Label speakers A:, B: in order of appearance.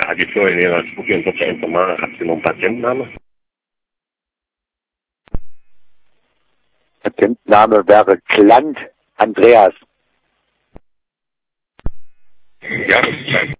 A: die Florianera Spucken tot informal, hat sie noch einen Patientenname?
B: Patentenname wäre Klant Andreas.
A: Jahreszeit.